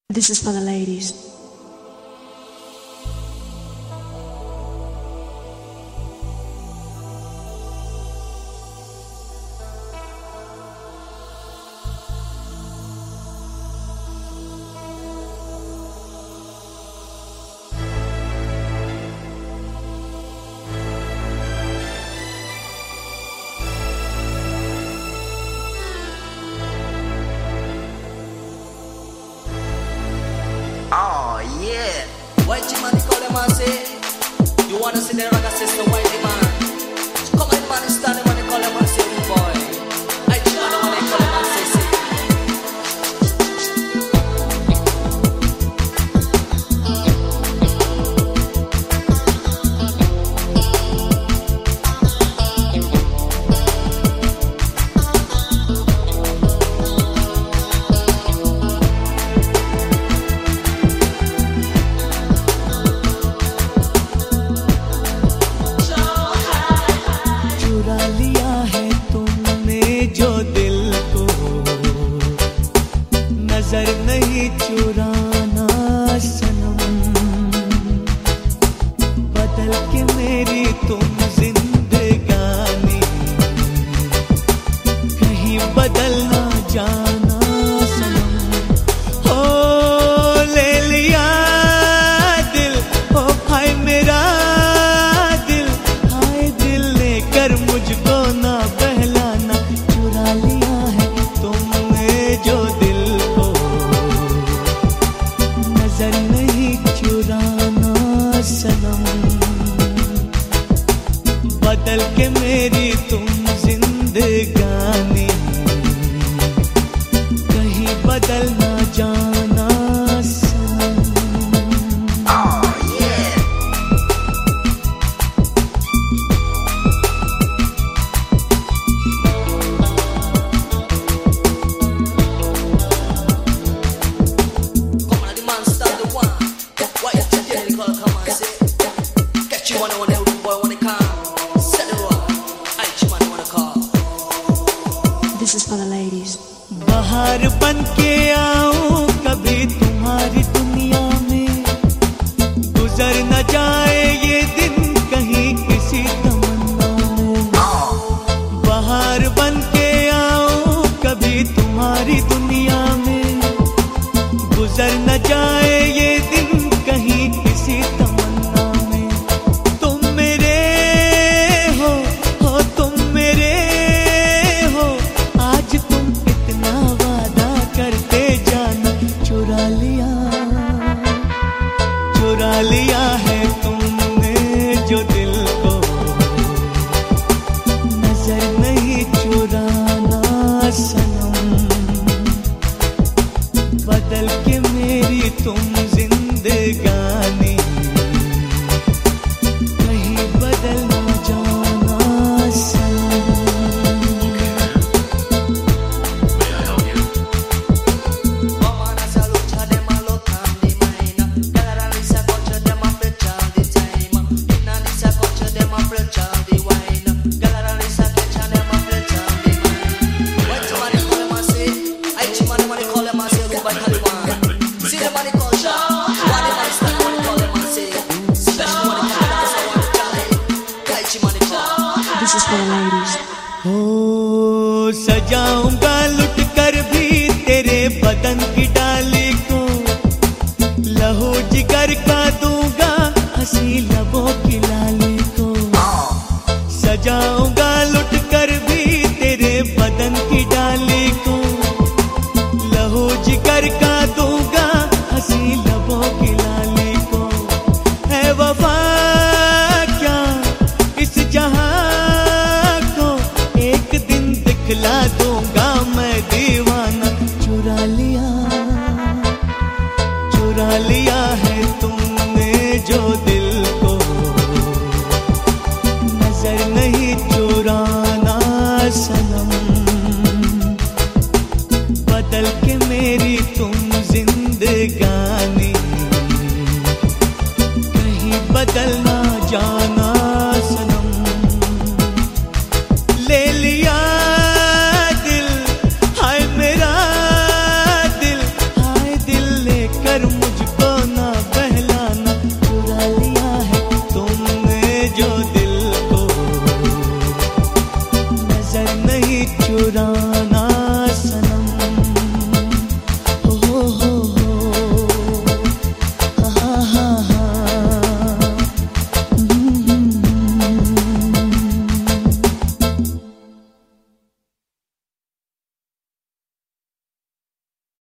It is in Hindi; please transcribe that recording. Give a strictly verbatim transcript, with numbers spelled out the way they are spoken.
This is for the ladies. Oh yeah, white man call them and say, you wanna see the rock sister white man? Come on man, stand them and they call them and say, boy. I just wanna when they call them and say, say. नजर नहीं चुराना सनम, बदल के मेरी तुम जिंदगानी, कहीं बदल ना जाना सनम। ओ ले लिया दिल, ओ हाय मेरा दिल, हाय दिल लेकर मुझको ना बहलाना। चुरा लिया है तुमने जो दिल को, नजर नहीं चुराना सनम, बदल के मेरी तुम जिंदगानी, कहीं बदल ना जाना सनम। Oh yeah. Come on, the man start the one. Why you take the call? Come and say, catch you wanna wanna boy wanna come. Set the rock. I just wanna wanna call. This is for the ladies. बाहर बन के आऊं कभी तुम्हारी दुनिया में, गुजर न जाए ये दिन कहीं किसी तमन्ना में। बाहर बन के आऊं कभी तुम्हारी दुनिया में, गुजर न जाए ये दिन कहीं किसी तमन्ना में। तुम मेरे हो, हो तुम मेरे हो, आज तुम इतना वादा करते जाना। चुरा लिया, चुरा लिया है तुमने जो दिल को, नजर नहीं चुराना सनम, बदल के मेरी तुम जिंदगानी, कहीं बदल ना जाना सनम। Mama na salucha de malo tambi maina, galera lisa cocha de ma fecha di time, ina lisa cocha de ma fecha di wine, galera lisa cocha de ma fecha di mine. What you money call them and say, I chi money money call them and say, goodbye Taliban. See the money culture, what the money start money call them and say, special money call them and say, what the Charlie, I chi money call. This is for the ladies. हो सजाऊंगा लुट कर भी तेरे बदन की डाली को, लहू जिगर का दूंगा हंसी लबों की लाली को। सजाऊंगा लुट कर भी तेरे बदन की डाली को, लहू जिगर का दूंगा हंसी लबों की लाली को। है वफा क्या इस जहां को, एक दिन दिखला दूंगा मैं दीवाना। चुरा लिया, चुरा लिया है तुमने जो दिल को, नजर नहीं चुराना सनम, बदल के मेरी तुम जिंदगानी, कहीं बदल ना जाना सनम। ले लिया दिल, हाय मेरा दिल, हाय दिल लेकर कर